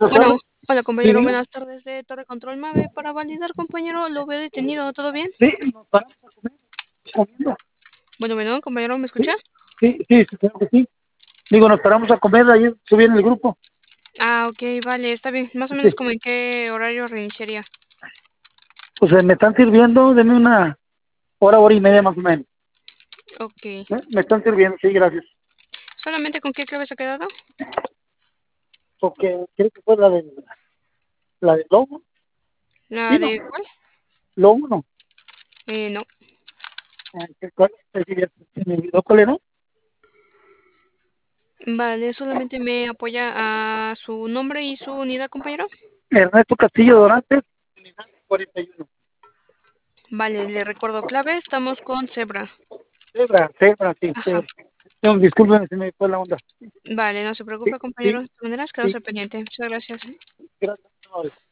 Buenas Bueno, tardes. hola Sí, compañero, diga. buenas tardes de Torre Control Mave. Para validar, compañero, lo veo detenido, ¿todo bien? Sí, nos paramos a comer, comiendo. Bueno, compañero, ¿me Sí, escucha? sí, creo que sí. Digo, nos paramos a comer, ayer subí en el grupo. Ah, ok, vale, está bien. Más o menos Sí, como en qué horario reiniciaría. pues me están sirviendo, denme una hora y media más o menos. Ok. Me están sirviendo, sí, gracias. ¿Solamente con qué clave se ha quedado? Porque creo que fue la de Lobo. Sí, ¿La no, de cuál? Lobo no. No. ¿Cuál? Sí, se me olvidó cuál era. Vale, solamente me apoya a su nombre y su unidad, compañero. Ernesto Castillo Dorantes, unidad 41. Vale, le recuerdo clave, estamos con Zebra. Cebra, sí, Ajá. Cebra. No, discúlpeme, se me fue la onda. Vale, no se Sí, preocupe, compañero. sí, De todas maneras, quedo sí, pendiente. Muchas gracias. gracias.